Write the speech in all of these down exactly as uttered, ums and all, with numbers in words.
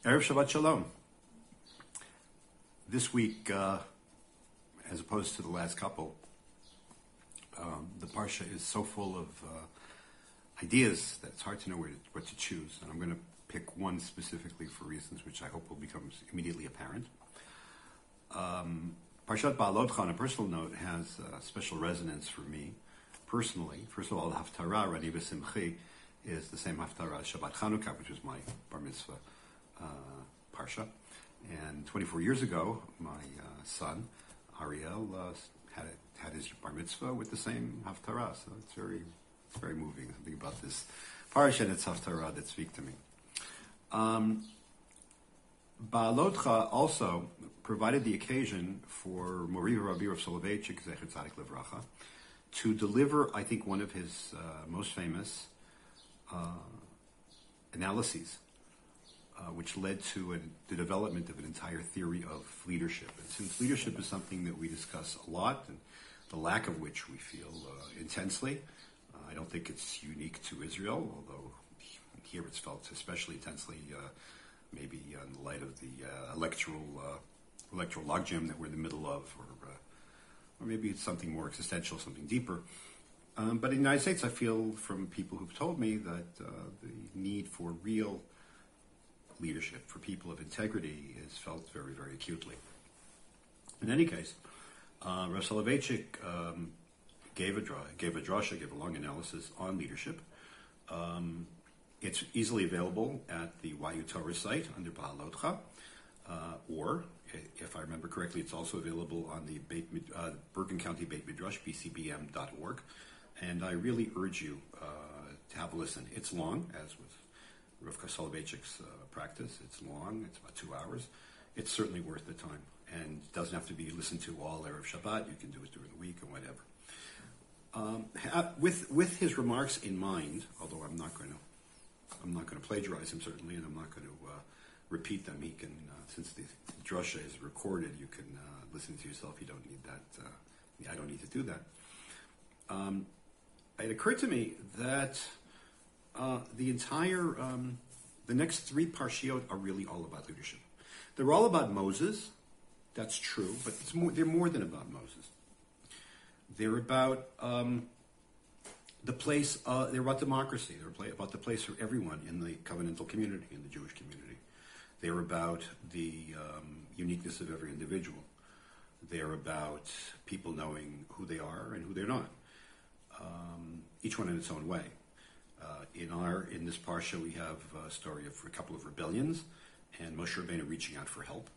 Erev Shabbat Shalom. This week, uh, as opposed to the last couple, um, the Parsha is so full of uh, ideas that it's hard to know where to, what to choose. And I'm going to pick one specifically for reasons which I hope will become immediately apparent. Um, Parshat Ba'alotcha, on a personal note, has a special resonance for me personally. First of all, the Haftarah, Rani V'Simchi, is the same Haftarah as Shabbat Chanukah, which was my bar mitzvah uh, Parsha. And twenty-four years ago, my uh, son, Ariel, uh, had a, had his bar mitzvah with the same Haftarah. So it's very it's very moving. Something about this Parsha and its Haftarah that speak to me. Um, Ba'alotcha also provided the occasion for Mori Rabbi Rav Soloveitchik, Zecher Tzadik Livracha, to deliver, I think, one of his uh, most famous uh, analyses, uh, which led to a, the development of an entire theory of leadership. And since leadership is something that we discuss a lot, and the lack of which we feel uh, intensely, uh, I don't think it's unique to Israel, although here it's felt especially intensely, uh, maybe in the light of the uh, electoral uh, electoral logjam that we're in the middle of, or uh, or maybe it's something more existential, something deeper. Um, but in the United States, I feel from people who've told me that uh, the need for real leadership, for people of integrity, is felt very, very acutely. In any case, uh, Rav Soloveitchik um, gave a gave a drasha, gave a long analysis on leadership. Um, it's easily available at the Y U Torah site under Ba'alotcha, uh, or if I remember correctly, it's also available on the Beit, uh, Bergen County Beit Midrash, b c b m dot org. And I really urge you uh, to have a listen. It's long, as with Rav Soloveitchik's uh, practice. It's long. It's about two hours. It's certainly worth the time. And it doesn't have to be listened to all Erev Shabbat. You can do it during the week or whatever. Um, ha- with with his remarks in mind, although I'm not going to I'm not going to plagiarize him certainly, and I'm not going to uh, repeat them. He can, uh, since the drasha is recorded, you can uh, listen to yourself. You don't need that. Uh, I don't need to do that. Um, it occurred to me that uh, the entire, um, the next three parshiot are really all about leadership. They're all about Moses. That's true, but it's more, they're more than about Moses. They're about um, the place. Uh, they're about democracy. They're about the place for everyone in the covenantal community, in the Jewish community. They're about the um, uniqueness of every individual. They're about people knowing who they are and who they're not. Um, each one in its own way. Uh, in our in this parsha, we have a story of a couple of rebellions and Moshe Rabbeinu reaching out for help.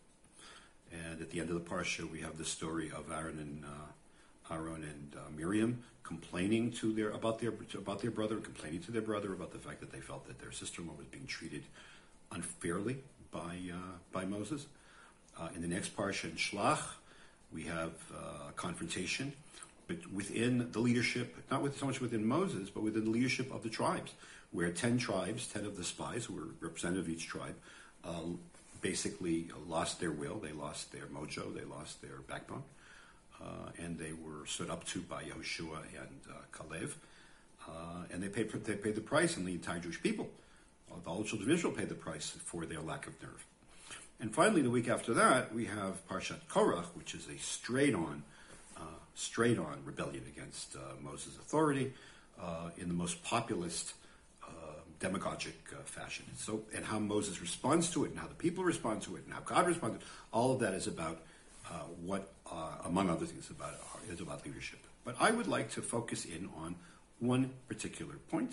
And at the end of the parsha, we have the story of Aaron and uh, Aaron and uh, Miriam complaining to their about their about their brother, complaining to their brother about the fact that they felt that their sister-in-law was being treated unfairly by uh, by Moses. Uh, in the next parsha, in Shlach, we have uh, a confrontation, but within the leadership, not with, so much within Moses, but within the leadership of the tribes, where ten tribes, ten of the spies who were representative of each tribe, uh, basically lost their will, they lost their mojo, they lost their backbone, uh, and they were stood up to by Yehoshua and uh, Kalev, uh, and they paid they paid the price, and the entire Jewish people, uh, all the children of Israel paid the price for their lack of nerve. And finally, the week after that, we have Parshat Korach, which is a straight-on, uh, straight-on rebellion against uh, Moses' authority uh, in the most populist, uh, demagogic uh, fashion. So, and how Moses responds to it, and how the people respond to it, and how God responds to it. All of that is about uh, what, uh, among other things, about uh, is about leadership. But I would like to focus in on one particular point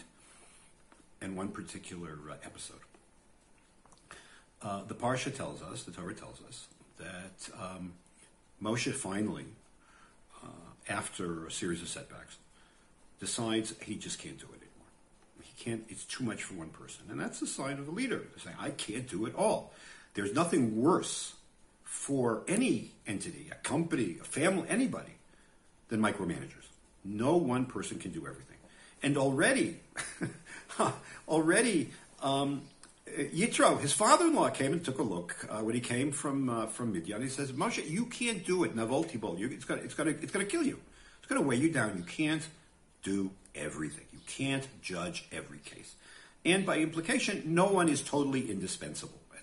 and one particular uh, episode. Uh, the Parsha tells us, the Torah tells us, that um, Moshe finally, uh, after a series of setbacks, decides he just can't do it anymore. He can't, it's too much for one person. And that's the sign of a leader, saying, I can't do it all. There's nothing worse for any entity, a company, a family, anybody, than micromanagers. No one person can do everything. And already, already, um, Yitro, his father-in-law, came and took a look uh, when he came from uh, from Midian. He says, Moshe, you can't do it. Navol tibol. It's going it's going it's going to kill you. It's going to weigh you down. You can't do everything. You can't judge every case. And by implication, no one is totally indispensable.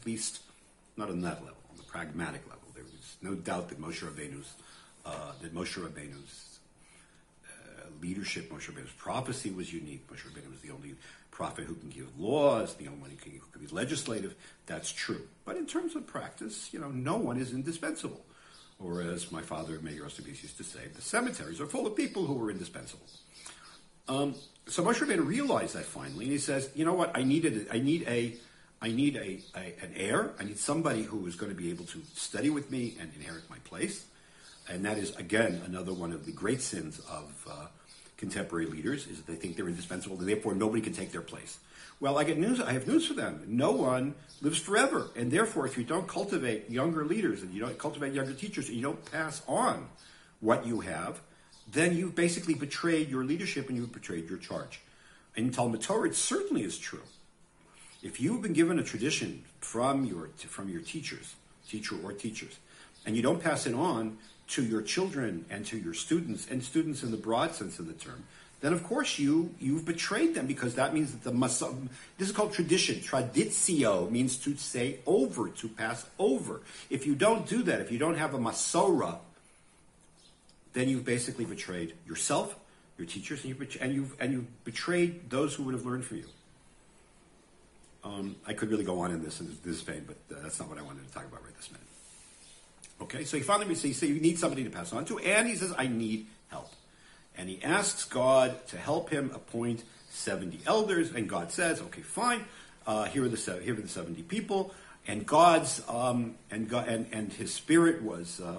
at least not on that level, on the pragmatic level. There was no doubt that Moshe Rabbeinu's, uh, that Moshe Rabbeinu's uh, leadership, Moshe Rabbeinu's prophecy was unique. Moshe Rabbeinu was the only prophet who can give laws, the only one who can, who can be legislative. That's true. But in terms of practice, you know, no one is indispensable. Or as my father, Meir Ostrovitz, used to say, the cemeteries are full of people who are indispensable. Um, so Moshe Rabbeinu realized that finally, and he says, you know what, I needed, I need a, I need a, a an heir. I need somebody who is going to be able to study with me and inherit my place. And that is, again, another one of the great sins of uh, contemporary leaders, is that they think they're indispensable, and therefore nobody can take their place. Well, I get news. I have news for them. No one lives forever, and therefore, if you don't cultivate younger leaders and you don't cultivate younger teachers, and you don't pass on what you have, then you've basically betrayed your leadership and you've betrayed your charge. In Talmud Torah, it certainly is true. If you've been given a tradition from your from your teachers, teacher or teachers, and you don't pass it on to your children and to your students, and students in the broad sense of the term, then of course you, you've betrayed them, because that means that the Masa, this is called tradition. Traditio means to say over, to pass over. If you don't do that, if you don't have a Masora, then you've basically betrayed yourself, your teachers, and you've, and you've, and you've betrayed those who would have learned from you. Um, I could really go on in this in this vein, but uh, that's not what I wanted to talk about right this minute. Okay, so he finally says, so you need somebody to pass on to, and he says, I need help. And he asks God to help him appoint seventy elders, and God says, okay, fine, uh, here are the se- here are the seventy people, and God's um, and God and, and his spirit was uh,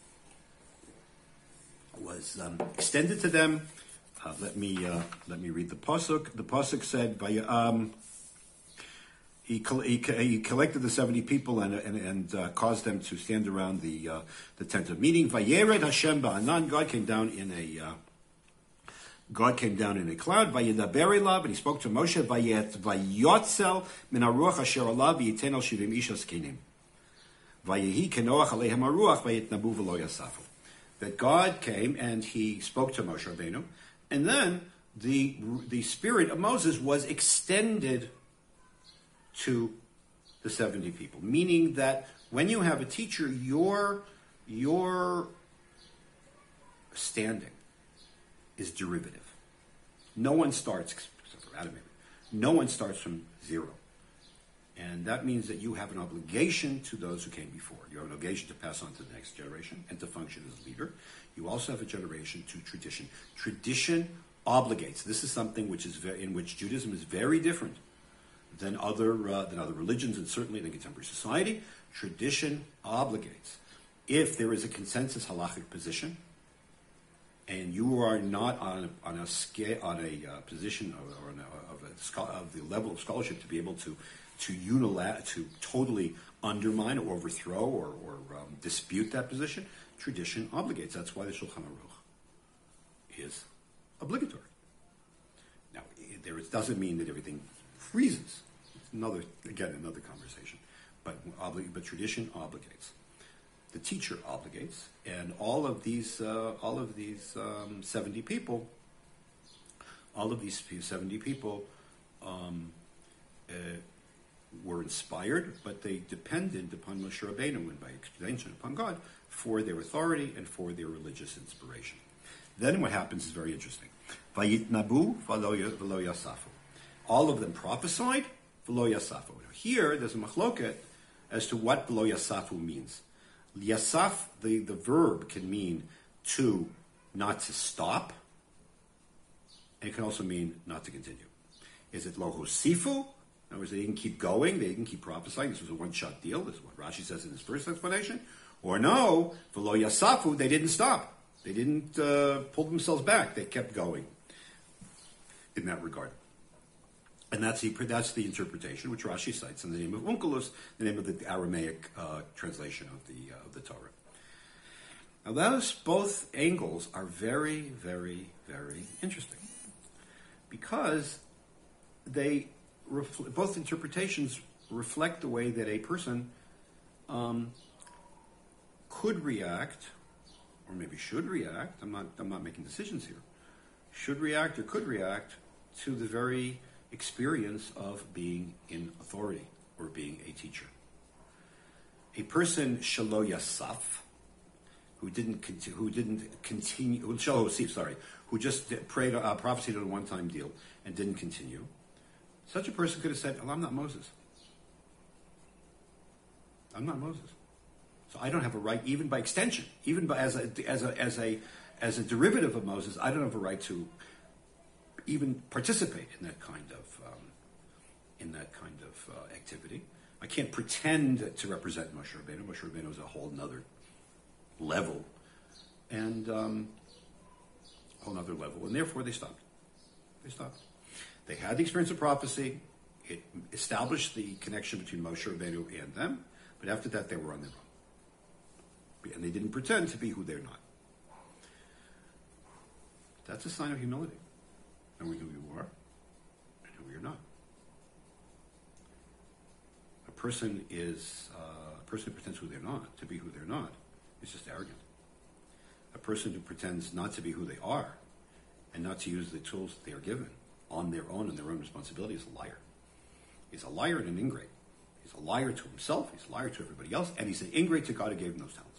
was um, extended to them. Uh, let me uh, let me read the pasuk. The pasuk said, by um, He, he, he collected the seventy people and and, and uh, caused them to stand around the uh, the tent of meeting. Vayered Hashem ba'anan. God came down in a uh, God came down in a cloud. Vayedaber elav, and he spoke to Moshe. Vayet vayotzel min haruach asher alav v'yiten al shivim ishas kenim. Vayehi kenoach alehem haruach vayitnabu v'lo yasafu. That God came and he spoke to Moshe Rabbeinu, and then the the spirit of Moses was extended to the seventy people, meaning that when you have a teacher, your your standing is derivative. No one starts, except for Adam, no one starts from zero. And that means that you have an obligation to those who came before. You have an obligation to pass on to the next generation and to function as a leader. You also have a generation to tradition. Tradition obligates. This is something which is very, in which Judaism is very different than other uh, than other religions, and certainly in contemporary society. Tradition obligates. If there is a consensus halachic position, and you are not on a, on a scale on a uh, position of, or on a, of, a, of the level of scholarship to be able to to unilat to totally undermine or overthrow or, or um, dispute that position, tradition obligates. That's why the Shulchan Aruch is obligatory. Now, there it doesn't mean that everything freezes. It's another, again, another conversation. But, obli- but tradition obligates. The teacher obligates, and all of these, uh, all of these um, seventy people, all of these seventy people um, uh, were inspired, but they depended upon Moshe Rabbeinu, and by extension upon God, for their authority and for their religious inspiration. Then what happens is very interesting. Vayitnabu v'lo yasafu. All of them prophesied, v'lo yasafu. Here, there's a machloket as to what v'lo yasafu means. Yasaf, the, the verb, can mean to, not to stop, and it can also mean not to continue. Is it lo hosifu? In other words, they didn't keep going, they didn't keep prophesying, this was a one-shot deal, this is what Rashi says in his first explanation. Or no, v'lo yasafu, they didn't stop. They didn't uh, pull themselves back, they kept going in that regard. And that's the, that's the interpretation which Rashi cites in the name of Onkelos, the name of the Aramaic uh, translation of the uh, of the Torah. Now, those both angles are very, very, very interesting because they refl- both interpretations reflect the way that a person um, could react, or maybe should react. I'm not. I'm not making decisions here. Should react or could react to the very experience of being in authority or being a teacher. a person shelo yasaf, who didn't continue, who didn't continue, shelo yasif, sorry, who just prayed, uh, prophesied on a one-time deal and didn't continue. Such a person could have said, "Well, I'm not Moses. I'm not Moses, so I don't have a right, even by extension, even by as a as a as a as a derivative of Moses, I don't have a right to even participate in that kind of um, in that kind of uh, activity. I can't pretend to represent Moshe Rabbeinu. Moshe Rabbeinu is a whole nother level, and um, a whole nother level, and therefore they stopped. They stopped. They had the experience of prophecy. It established the connection between Moshe Rabbeinu and them. But after that, they were on their own. And they didn't pretend to be who they're not. That's a sign of humility. Knowing who you are and who you're not. A person is, uh, a person who pretends who they're not, to be who they're not, is just arrogant. A person who pretends not to be who they are and not to use the tools that they are given on their own and their own responsibility is a liar. He's a liar and an ingrate. He's a liar to himself, he's a liar to everybody else, and he's an ingrate to God who gave him those talents.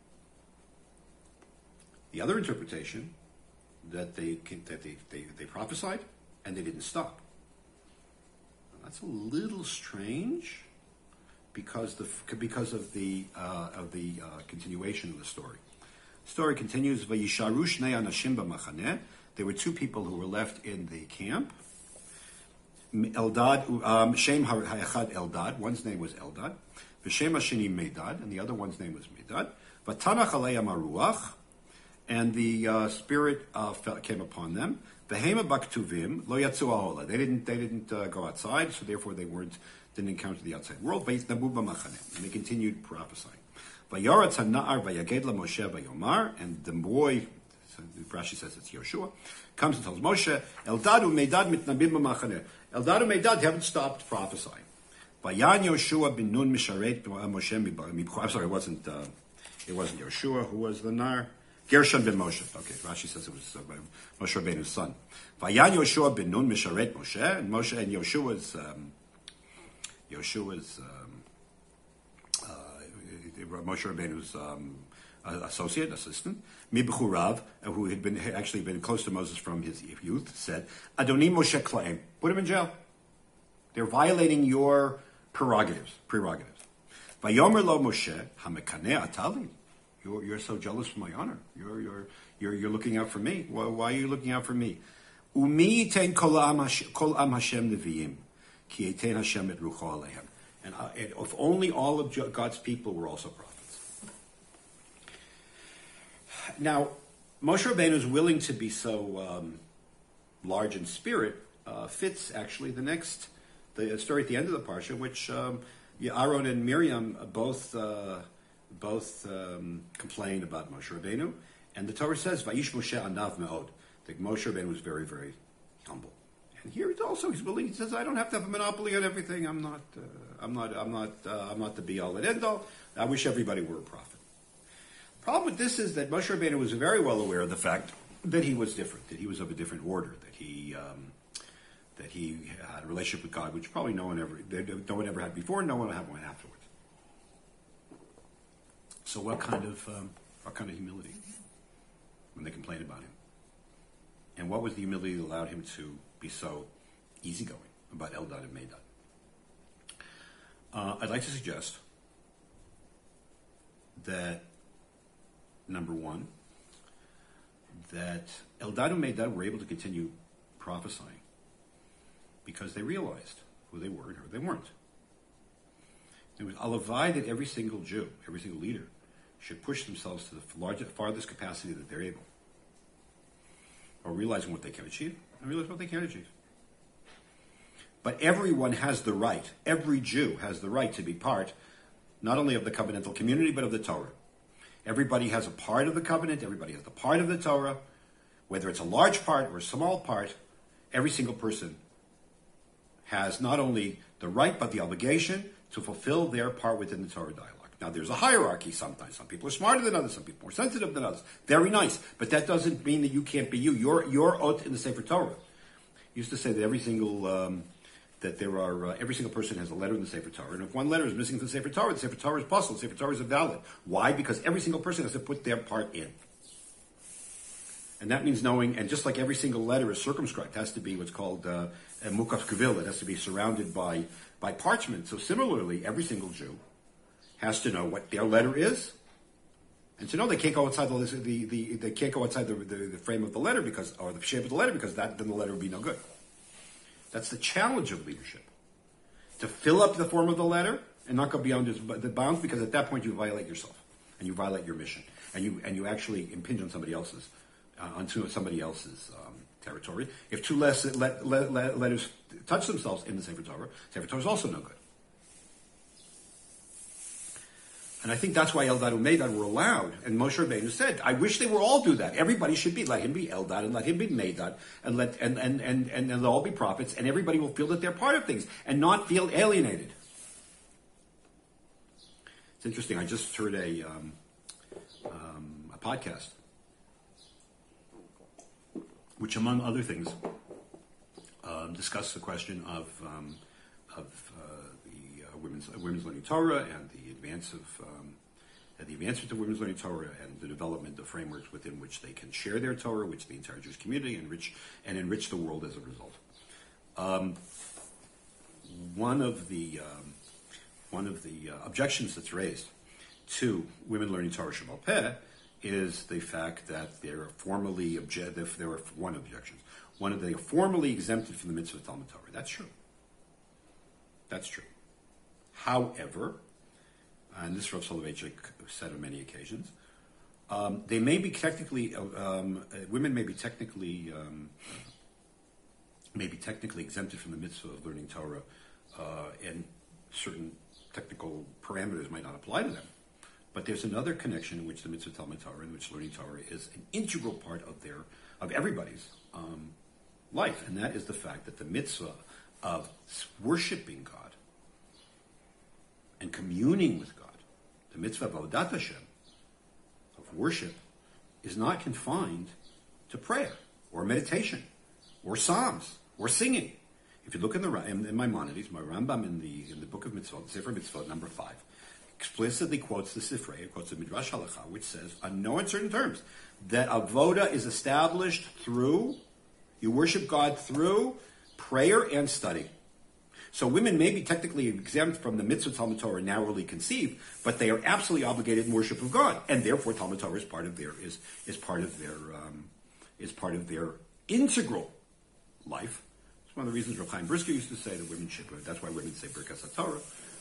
The other interpretation, that they that they, they, they prophesied and they didn't stop. Now, that's a little strange because the because of the uh, of the uh, continuation of the story. The story continues, Vayisharu shnei anashim b'machaneh. There were two people who were left in the camp. Eldad, um, Shem Ha'echad Eldad, one's name was Eldad, V'Shem Hashini Medad, and the other one's name was Medad. V'Tanach Aleim Haruach, and the uh, spirit uh, fell, came upon them. V'Hema Baktuvim Lo Yatzu Ahola. They didn't, they didn't uh, go outside, so therefore they weren't, didn't encounter the outside world. V'Yitnabu B'Machaneh, and they continued prophesying. V'Yaratz HaNa'ar V'Yaged LaMoshe V'Yomar, and the boy, so Rashi says it's Yoshua, comes and tells Moshe, Eldad u'Meidad mitnabim b'machaneh. Eldad u'Meidad haven't stopped prophesying. Vayan Yoshua bin Nun misharet Moshe mibchor. I'm sorry, it wasn't. Uh, it wasn't Yoshua who was the nar. Gershon ben Moshe. Okay, Rashi says it was uh, Moshe Rabbeinu's son. Vayan Yoshua bin Nun misharet Moshe, and Moshe and Yoshua's um, Yoshua's um, uh, Moshe Rabbeinu's um, associate, assistant, Mibchurav, who had been actually been close to Moses from his youth, said, Adoni Moshe Klaim, put him in jail. They're violating your prerogatives. Prerogatives. Vayomer lo Moshe, Hamekaneh Atali. You're you're so jealous for my honor. You're you're you're you're looking out for me. Why, why are you looking out for me? Umi ten kol am Hashem neviim, ki etein Hashem et rucho alehem. And uh, if only all of God's people were also prophets. Now, Moshe Rabbeinu is willing to be so um, large in spirit. Uh, fits actually the next the story at the end of the parsha, which um, yeah, Aaron and Miriam both uh, both um, complained about Moshe Rabbeinu, and the Torah says, "Vayish Moshe anav meod." That Moshe Rabbeinu was very, very humble. And here it's also he's willing. He says, "I don't have to have a monopoly on everything. I'm not. Uh, I'm not. I'm not. Uh, I'm not the be all and end all. I wish everybody were a prophet." The problem with this is that Moshe Rabbeinu was very well aware of the fact that he was different, that he was of a different order, that he um, that he had a relationship with God, which probably no one ever no one ever had before, no one will have one afterwards. So, what kind of um, what kind of humility when they complained about him, and what was the humility that allowed him to be so easygoing about Eldad and Medad? Uh, I'd like to suggest that. Number one, that Eldad and Medad were able to continue prophesying because they realized who they were and who they weren't. It was alavai that every single Jew, every single leader, should push themselves to the largest, farthest capacity that they're able, or realizing what they can achieve and realize what they can't achieve. But everyone has the right, every Jew has the right to be part, not only of the covenantal community, but of the Torah. Everybody has a part of the covenant. Everybody has the part of the Torah. Whether it's a large part or a small part, every single person has not only the right but the obligation to fulfill their part within the Torah dialogue. Now, there's a hierarchy sometimes. Some people are smarter than others. Some people are more sensitive than others. Very nice. But that doesn't mean that you can't be you. You're, you're out in the Sefer Torah. I used to say that every single um, that there are, uh, every single person has a letter in the Sefer Torah, and if one letter is missing from the Sefer Torah, the Sefer Torah is possible, the Sefer Torah is invalid. Why? Because every single person has to put their part in. And that means knowing, and just like every single letter is circumscribed, it has to be what's called uh, a mukaf kavil, it has to be surrounded by, by parchment. So similarly, every single Jew has to know what their letter is, and to know they can't go outside the, the, the they can't go outside the, the, the frame of the letter because, or the shape of the letter, because that then the letter would be no good. That's the challenge of leadership. To fill up the form of the letter and not go beyond the bounds, because at that point you violate yourself and you violate your mission, and you and you actually impinge on somebody else's uh, onto somebody else's um, territory. If two less let, let, let, letters touch themselves in the Sefer Torah, Sefer Torah is also no good. And I think that's why Eldad and Medad were allowed. And Moshe Rabbeinu said, I wish they would all do that. Everybody should be, let him be Eldad and let him be Medad, and let and, and, and, and they'll all be prophets, and everybody will feel that they're part of things and not feel alienated. It's interesting. I just heard a um, um, a podcast, which, among other things, um, discussed the question of um, of uh, the uh, women's uh, women's learning Torah and the advance of um, and the advancement of women's learning Torah and the development of frameworks within which they can share their Torah, which the entire Jewish community enrich and enrich the world as a result. Um, one of the um, one of the uh, objections that's raised to women learning Torah Shemal Peh is the fact that they're formally obje- there are one objection. One of they are formally exempted from the mitzvah of Talmud Torah. That's true. That's true. However, and this Rav Soloveitchik said on many occasions, um, they may be technically um, uh, women may be technically um, may be technically exempted from the mitzvah of learning Torah, uh, and certain technical parameters might not apply to them. But there's another connection in which the mitzvah Talmud Torah, in which learning Torah is an integral part of their of everybody's um, life, and that is the fact that the mitzvah of worshiping God and communing with God, the mitzvah of Avodat Hashem, of worship, is not confined to prayer or meditation or psalms or singing. If you look in the in, in Maimonides, my Rambam in the in the book of Mitzvot, Sefer Mitzvot number five, explicitly quotes the Sifrei, quotes the Midrash Halacha, which says, on no uncertain terms, that avoda is established through, you worship God through prayer and study. So women may be technically exempt from the mitzvah Talmud Torah narrowly conceived, but they are absolutely obligated in worship of God, and therefore Talmud Torah is part of their is is part of their um, is part of their integral life. It's one of the reasons Rav Chaim Brisker used to say that women should. That's why women say Birkas HaTorah,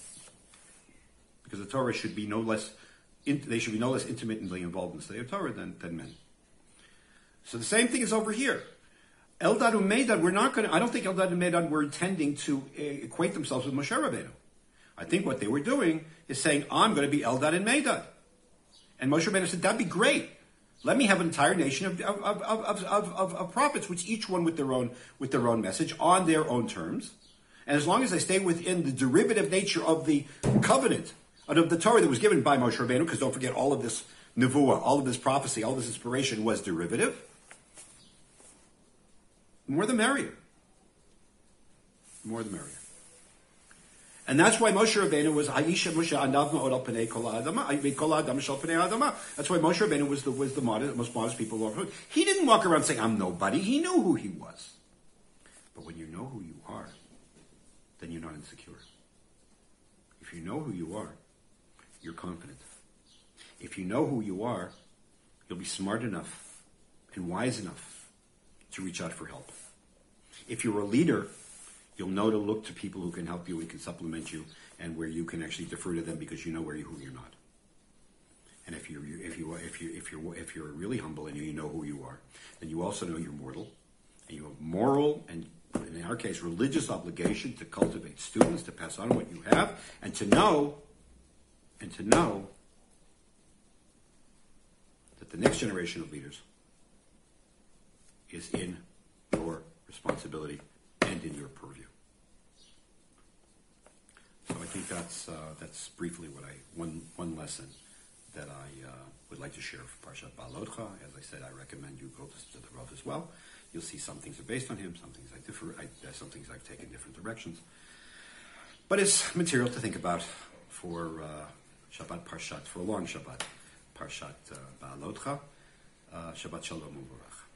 because the Torah should be no less. In, they should be no less intimately involved in the study of Torah than than men. So the same thing is over here. Eldad and Medad, we're not going to, I don't think Eldad and Medad were intending to uh, equate themselves with Moshe Rabbeinu. I think what they were doing is saying, I'm going to be Eldad and Medad. And Moshe Rabbeinu said, that'd be great. Let me have an entire nation of, of, of, of, of, of, of prophets, which each one with their own, with their own message, on their own terms. And as long as they stay within the derivative nature of the covenant, of the Torah that was given by Moshe Rabbeinu, because don't forget, all of this nevuah, all of this prophecy, all of this inspiration was derivative, more the merrier. More the merrier. And that's why Moshe Rabbeinu was Aisha Moshe Anav Ma'od Al Pnei Kol Ha'adama, Kol Ha'adam Shel Pnei Ha'adama. That's why Moshe Rabbeinu was the was the modest, most modest people of all. He didn't walk around saying, I'm nobody. He knew who he was. But when you know who you are, then you're not insecure. If you know who you are, you're confident. If you know who you are, you'll be smart enough and wise enough to reach out for help. If you're a leader, you'll know to look to people who can help you and can supplement you, and where you can actually defer to them because you know where you who you're not. And if you if you if you if you're if you're really humble and you know who you are, then you also know you're mortal, and you have moral and, in our case, religious obligation to cultivate students, to pass on what you have, and to know and to know that the next generation of leaders is in your responsibility and in your purview. So I think that's uh, that's briefly what I one one lesson that I uh, would like to share for Parshat Baalotcha. As I said, I recommend you go to, to the Rav as well, You'll see some things are based on him, some things I differ, I, uh, some things I've taken different directions. But it's material to think about for uh, Shabbat Parshat, for a long Shabbat. Parshat uh, Ba'alotcha, uh, Shabbat Shalom U'Barach.